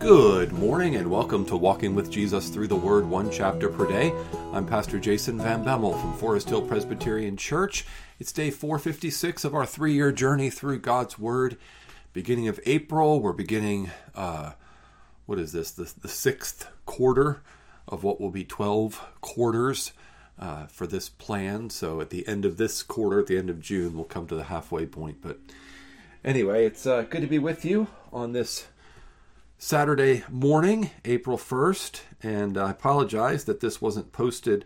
Good morning and welcome to Walking with Jesus Through the Word, one chapter per day. I'm Pastor Jason Van Bemmel from Forest Hill Presbyterian Church. It's day 456 of our 3-year journey through God's Word. Beginning of April, we're beginning, the 6th quarter of what will be 12 quarters for this plan. So at the end of this quarter, at the end of June, we'll come to the halfway point. But anyway, it's good to be with you on this Saturday morning, April 1st, and I apologize that this wasn't posted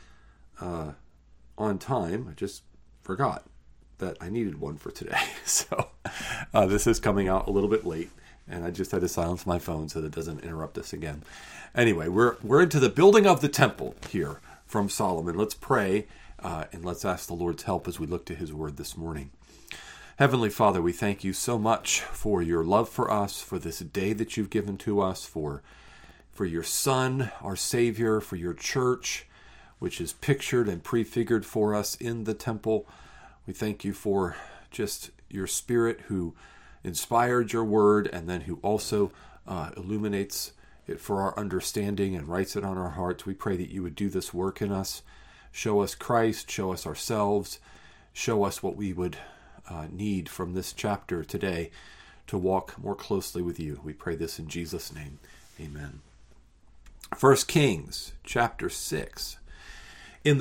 on time. I just forgot that I needed one for today. So this is coming out a little bit late, and I just had to silence my phone so that it doesn't interrupt us again. Anyway, we're into the building of the temple here from Solomon. Let's pray, and let's ask the Lord's help as we look to his word this morning. Heavenly Father, we thank you so much for your love for us, for this day that you've given to us, for your Son, our Savior, for your church, which is pictured and prefigured for us in the temple. We thank you for just your Spirit who inspired your word and then who also illuminates it for our understanding and writes it on our hearts. We pray that you would do this work in us. Show us Christ, show us ourselves, show us what we would need from this chapter today to walk more closely with you. We pray this in Jesus' name. Amen. 1 Kings chapter 6. In the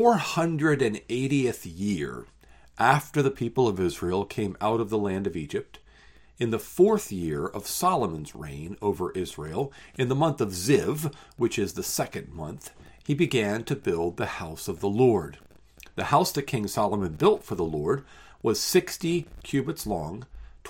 480th year after the people of Israel came out of the land of Egypt, in the 4th year of Solomon's reign over Israel, in the month of Ziv, which is the 2nd month, he began to build the house of the Lord. The house that King Solomon built for the Lord was 60 cubits long,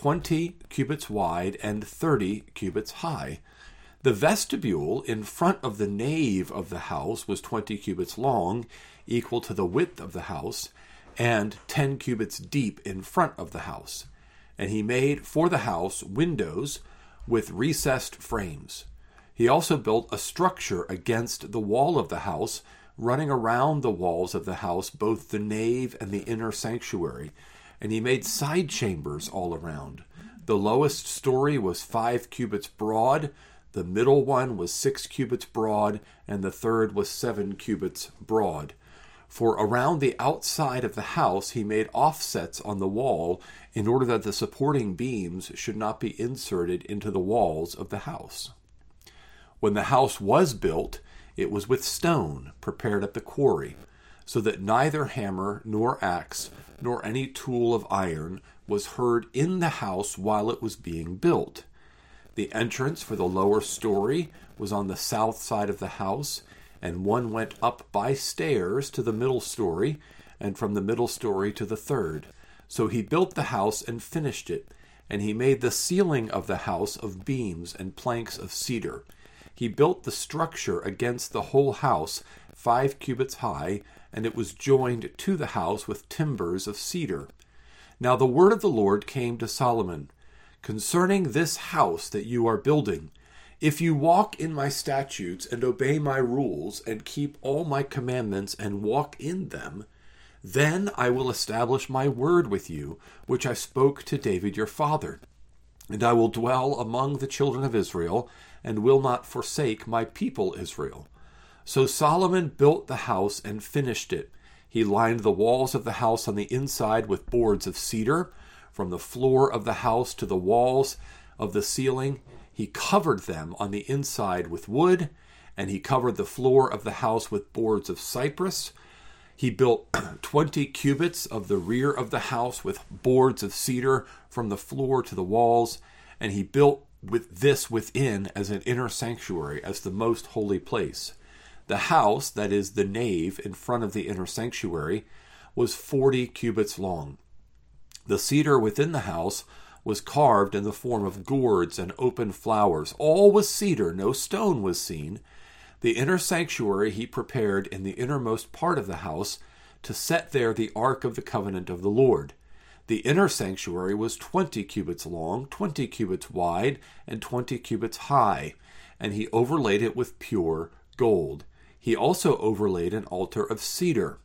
20 cubits wide, and 30 cubits high. The vestibule in front of the nave of the house was 20 cubits long, equal to the width of the house, and 10 cubits deep in front of the house. And he made for the house windows with recessed frames. He also built a structure against the wall of the house, running around the walls of the house, both the nave and the inner sanctuary. And he made side chambers all around. The lowest story was 5 cubits broad, the middle one was 6 cubits broad, and the third was 7 cubits broad. For around the outside of the house he made offsets on the wall in order that the supporting beams should not be inserted into the walls of the house. When the house was built, it was with stone prepared at the quarry, so that neither hammer nor axe nor any tool of iron was heard in the house while it was being built. The entrance for the lower story was on the south side of the house, and one went up by stairs to the middle story, and from the middle story to the third. So he built the house and finished it, and he made the ceiling of the house of beams and planks of cedar. He built the structure against the whole house, 5 cubits high, and it was joined to the house with timbers of cedar. Now the word of the Lord came to Solomon, concerning this house that you are building. If you walk in my statutes and obey my rules and keep all my commandments and walk in them, then I will establish my word with you, which I spoke to David your father. And I will dwell among the children of Israel, and will not forsake my people Israel. So Solomon built the house and finished it. He lined the walls of the house on the inside with boards of cedar. From the floor of the house to the walls of the ceiling, he covered them on the inside with wood, and he covered the floor of the house with boards of cypress. He built 20 cubits of the rear of the house with boards of cedar from the floor to the walls, and he built with this within as an inner sanctuary, as the most holy place. The house, that is the nave in front of the inner sanctuary, was 40 cubits long. The cedar within the house was carved in the form of gourds and open flowers. All was cedar, no stone was seen. The inner sanctuary he prepared in the innermost part of the house to set there the ark of the covenant of the Lord. The inner sanctuary was 20 cubits long, 20 cubits wide, and 20 cubits high, and he overlaid it with pure gold. He also overlaid an altar of cedar.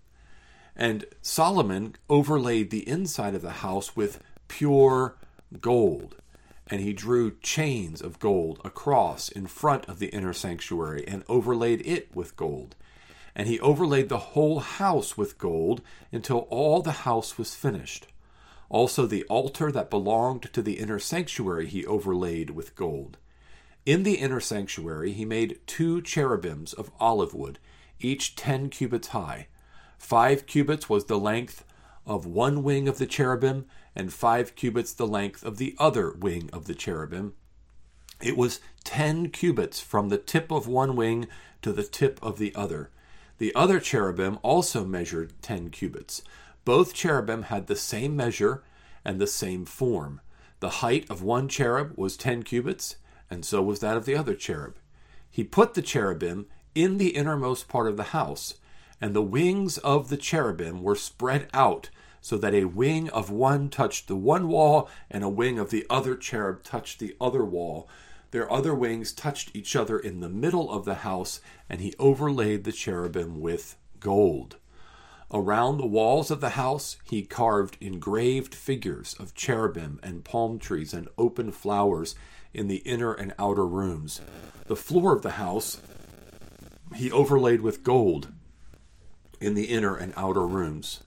And Solomon overlaid the inside of the house with pure gold. And he drew chains of gold across in front of the inner sanctuary and overlaid it with gold. And he overlaid the whole house with gold until all the house was finished. Also the altar that belonged to the inner sanctuary he overlaid with gold. In the inner sanctuary he made 2 cherubims of olive wood, each 10 cubits high. 5 cubits was the length of one wing of the cherubim, and 5 cubits the length of the other wing of the cherubim. It was 10 cubits from the tip of one wing to the tip of the other. The other cherubim also measured 10 cubits. Both cherubim had the same measure and the same form. The height of one cherub was 10 cubits, and so was that of the other cherub. He put the cherubim in the innermost part of the house, and the wings of the cherubim were spread out, so that a wing of one touched the one wall, and a wing of the other cherub touched the other wall. Their other wings touched each other in the middle of the house, and he overlaid the cherubim with gold. Around the walls of the house he carved engraved figures of cherubim and palm trees and open flowers in the inner and outer rooms. The floor of the house he overlaid with gold in the inner and outer rooms.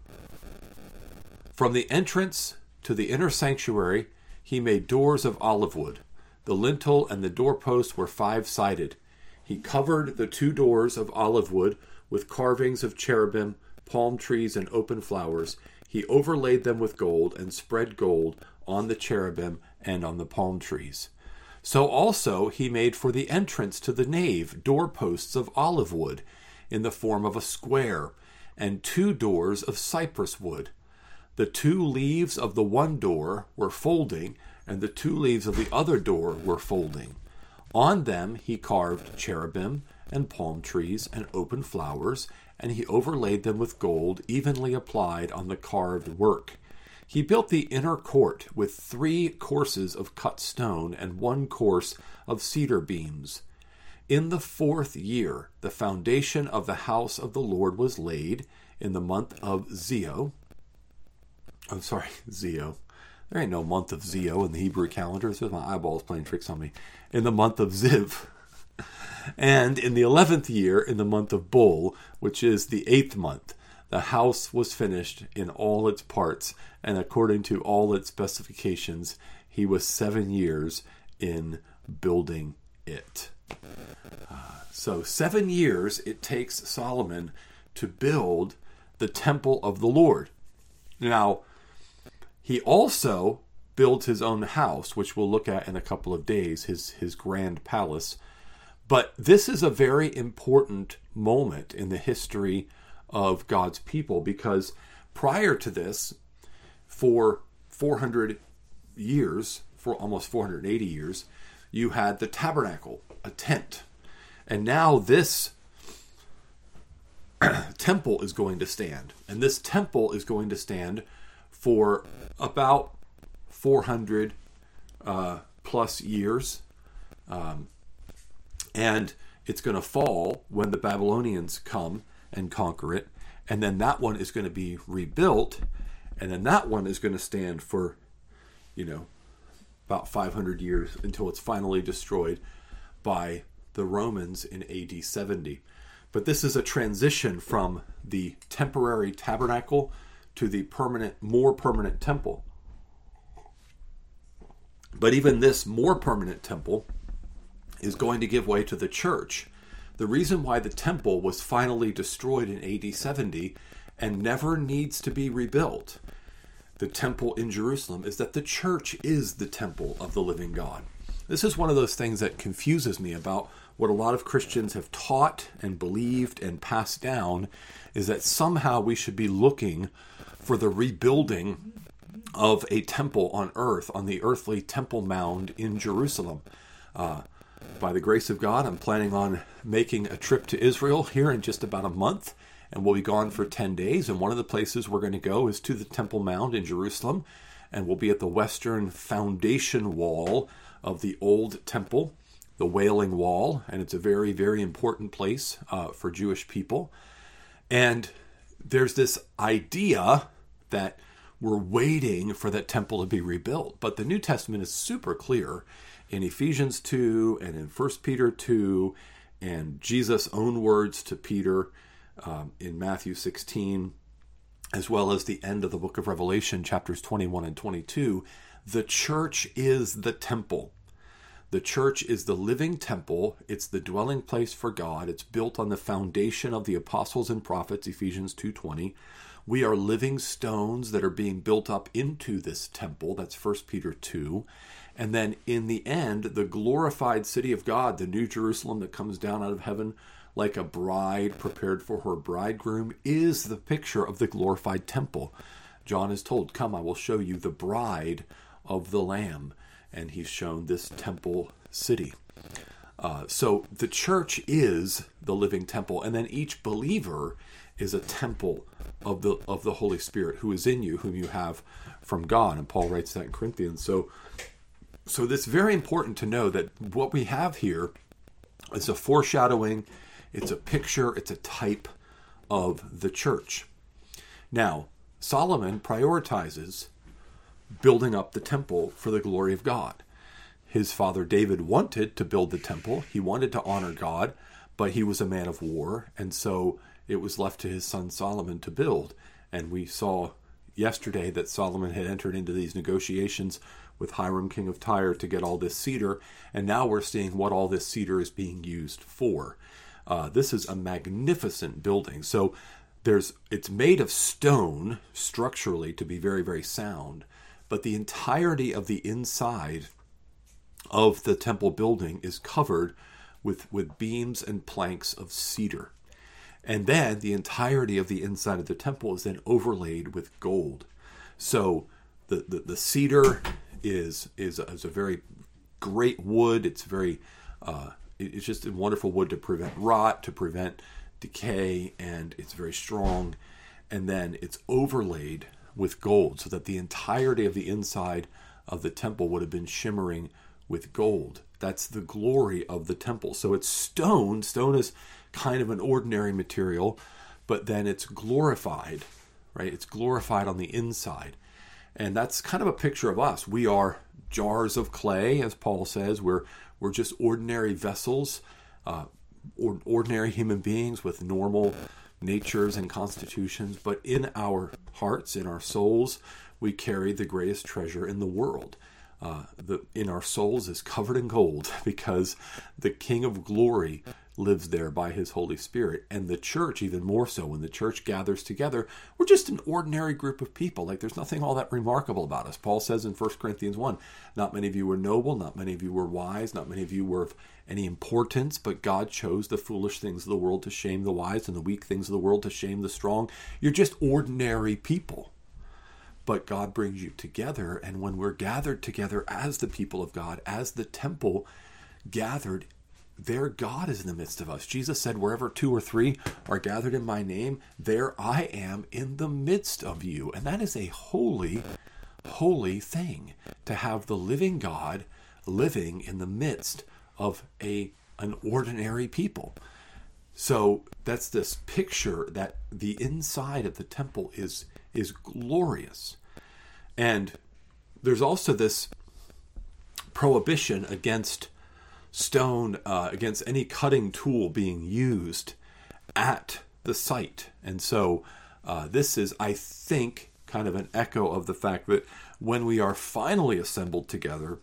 From the entrance to the inner sanctuary he made doors of olive wood. The lintel and the doorposts were 5-sided. He covered the 2 doors of olive wood with carvings of cherubim, palm trees, and open flowers. He overlaid them with gold and spread gold on the cherubim and on the palm trees. So also he made for the entrance to the nave doorposts of olive wood in the form of a square, and 2 doors of cypress wood. The 2 leaves of the one door were folding, and the 2 leaves of the other door were folding. On them he carved cherubim and palm trees and open flowers, and he overlaid them with gold evenly applied on the carved work. He built the inner court with 3 courses of cut stone and 1 course of cedar beams. In the 4th year, the foundation of the house of the Lord was laid in the month of Zio. Zio. There ain't no month of Zio in the Hebrew calendar. This is my eyeballs playing tricks on me. In the month of Ziv. And in the 11th year, in the month of Bul, which is the 8th month, the house was finished in all its parts, and according to all its specifications, he was 7 years in building it. So 7 years it takes Solomon to build the temple of the Lord. Now, he also builds his own house, which we'll look at in a couple of days, his grand palace. But this is a very important moment in the history of God's people, because prior to this, for 400 years, for almost 480 years, you had the tabernacle, a tent. And now this temple is going to stand. And this temple is going to stand for about 400 plus years. And it's going to fall when the Babylonians come and conquer it. And then that one is going to be rebuilt. And then that one is going to stand for, about 500 years until it's finally destroyed by the Romans in AD 70. But this is a transition from the temporary tabernacle to the more permanent temple. But even this more permanent temple is going to give way to the church. The reason why the temple was finally destroyed in AD 70 and never needs to be rebuilt, the temple in Jerusalem, is that the church is the temple of the living God. This is one of those things that confuses me about what a lot of Christians have taught and believed and passed down, is that somehow we should be looking for the rebuilding of a temple on earth, on the earthly temple mound in Jerusalem. By the grace of God, I'm planning on making a trip to Israel here in just about a month, and we'll be gone for 10 days. And one of the places we're going to go is to the Temple Mount in Jerusalem, and we'll be at the western foundation wall of the old temple, the Wailing Wall, and it's a very, very important place for Jewish people. And there's this idea that we're waiting for that temple to be rebuilt. But the New Testament is super clear in Ephesians 2 and in 1 Peter 2 and Jesus' own words to Peter in Matthew 16, as well as the end of the book of Revelation, chapters 21 and 22, the church is the temple. The church is the living temple. It's the dwelling place for God. It's built on the foundation of the apostles and prophets, Ephesians 2:20. We are living stones that are being built up into this temple. That's 1 Peter 2. And then in the end, the glorified city of God, the New Jerusalem that comes down out of heaven like a bride prepared for her bridegroom, is the picture of the glorified temple. John is told, "Come, I will show you the bride of the Lamb." And he's shown this temple city. So the church is the living temple. And then each believer is a temple of the Holy Spirit who is in you, whom you have from God. And Paul writes that in Corinthians. So it's very important to know that what we have here is a foreshadowing, it's a picture, it's a type of the church. Now, Solomon prioritizes building up the temple for the glory of God. His father David wanted to build the temple. He wanted to honor God, but he was a man of war, and so it was left to his son Solomon to build. And we saw yesterday that Solomon had entered into these negotiations with Hiram, king of Tyre, to get all this cedar, and now we're seeing what all this cedar is being used for. This is a magnificent building. So it's made of stone structurally to be very, very sound, but the entirety of the inside of the temple building is covered with beams and planks of cedar. And then the entirety of the inside of the temple is then overlaid with gold. So the cedar is a very great wood. It's it's just a wonderful wood to prevent rot, to prevent decay, and it's very strong. And then it's overlaid with gold so that the entirety of the inside of the temple would have been shimmering with gold. That's the glory of the temple. So it's stone. Stone is kind of an ordinary material, but then it's glorified, right? It's glorified on the inside. And that's kind of a picture of us. We are jars of clay, as Paul says. We're just ordinary vessels, ordinary human beings with normal natures and constitutions. But in our hearts, in our souls, we carry the greatest treasure in the world. In our souls is covered in gold because the King of Glory lives there by his Holy Spirit. And the church, even more so, when the church gathers together, we're just an ordinary group of people. Like, there's nothing all that remarkable about us. Paul says in 1 Corinthians 1, not many of you were noble, not many of you were wise, not many of you were of any importance, but God chose the foolish things of the world to shame the wise and the weak things of the world to shame the strong. You're just ordinary people. But God brings you together, and when we're gathered together as the people of God, as the temple gathered, there God is in the midst of us. Jesus said, wherever 2 or 3 are gathered in my name, there I am in the midst of you. And that is a holy, holy thing, to have the living God living in the midst of an ordinary people. So that's this picture that the inside of the temple is glorious. And there's also this prohibition against stone, against any cutting tool being used at the site. And so this is, I think, kind of an echo of the fact that when we are finally assembled together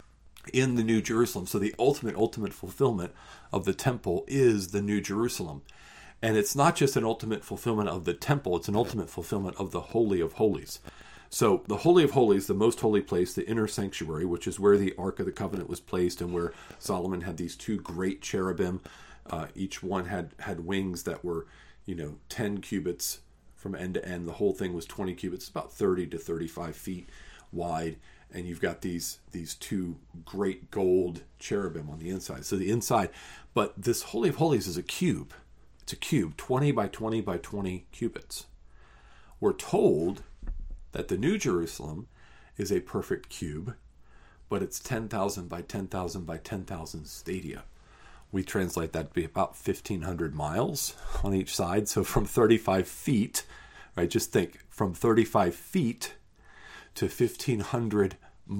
in the New Jerusalem, so the ultimate fulfillment of the temple is the New Jerusalem. And it's not just an ultimate fulfillment of the temple, it's an ultimate fulfillment of the Holy of Holies. So the Holy of Holies, the most holy place, the inner sanctuary, which is where the Ark of the Covenant was placed and where Solomon had these 2 great cherubim. Each one had wings that were, 10 cubits from end to end. The whole thing was 20 cubits, about 30 to 35 feet wide. And you've got these 2 great gold cherubim on the inside. So the inside, but this Holy of Holies is a cube. It's a cube, 20 by 20 by 20 cubits. We're told that the New Jerusalem is a perfect cube, but it's 10,000 by 10,000 by 10,000 stadia. We translate that to be about 1,500 miles on each side. So from 35 feet, right, just think, from 35 feet to 1,500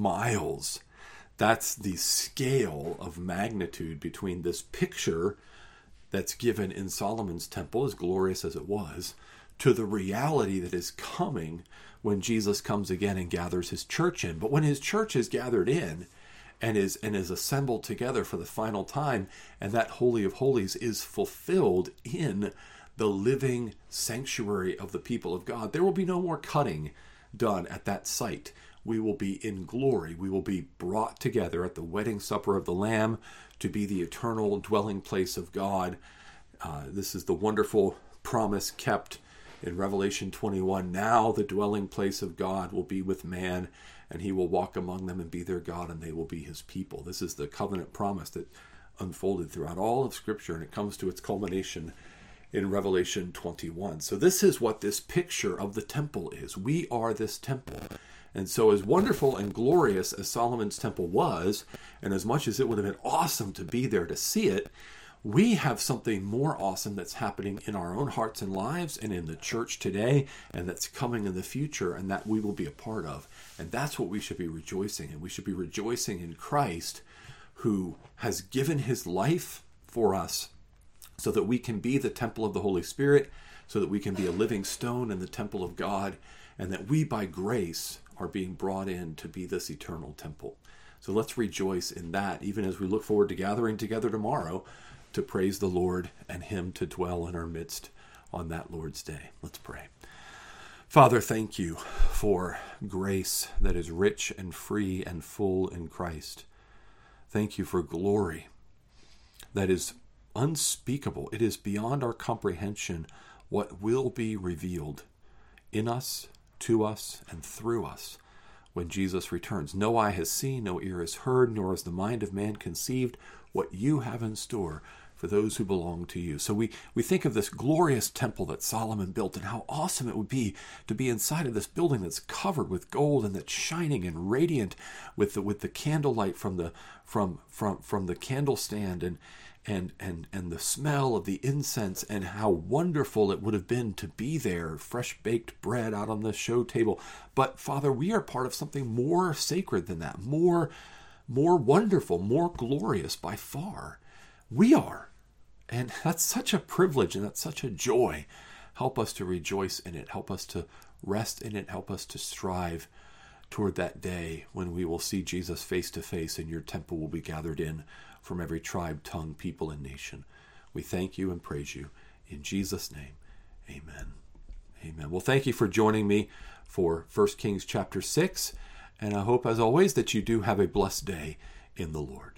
miles. That's the scale of magnitude between this picture that's given in Solomon's temple, as glorious as it was, to the reality that is coming when Jesus comes again and gathers his church in. But when his church is gathered in and is assembled together for the final time, and that Holy of Holies is fulfilled in the living sanctuary of the people of God, there will be no more cutting done at that site. We will be in glory. We will be brought together at the wedding supper of the Lamb to be the eternal dwelling place of God. This is the wonderful promise kept in Revelation 21. Now the dwelling place of God will be with man, and he will walk among them and be their God, and they will be his people. This is the covenant promise that unfolded throughout all of Scripture, and it comes to its culmination in Revelation 21. So this is what this picture of the temple is. We are this temple. And so as wonderful and glorious as Solomon's temple was, and as much as it would have been awesome to be there to see it, we have something more awesome that's happening in our own hearts and lives and in the church today, and that's coming in the future, and that we will be a part of. And that's what we should be rejoicing in. We should be rejoicing in Christ, who has given his life for us so that we can be the temple of the Holy Spirit, so that we can be a living stone in the temple of God, and that we by grace are being brought in to be this eternal temple. So let's rejoice in that, even as we look forward to gathering together tomorrow to praise the Lord and him to dwell in our midst on that Lord's day. Let's pray. Father, thank you for grace that is rich and free and full in Christ. Thank you for glory that is unspeakable. It is beyond our comprehension what will be revealed in us, to us, and through us when Jesus returns. No eye has seen, no ear has heard, nor has the mind of man conceived what you have in store for those who belong to you. So we think of this glorious temple that Solomon built, and how awesome it would be to be inside of this building that's covered with gold and that's shining and radiant with the candlelight from the candle stand and the smell of the incense, and how wonderful it would have been to be there, fresh baked bread out on the show table. But Father, we are part of something more sacred than that, more wonderful, more glorious by far. We are. And that's such a privilege, and that's such a joy. Help us to rejoice in it. Help us to rest in it. Help us to strive toward that day when we will see Jesus face to face, and your temple will be gathered in from every tribe, tongue, people, and nation. We thank you and praise you. In Jesus' name, amen. Amen. Well, thank you for joining me for 1 Kings chapter 6. And I hope, as always, that you do have a blessed day in the Lord.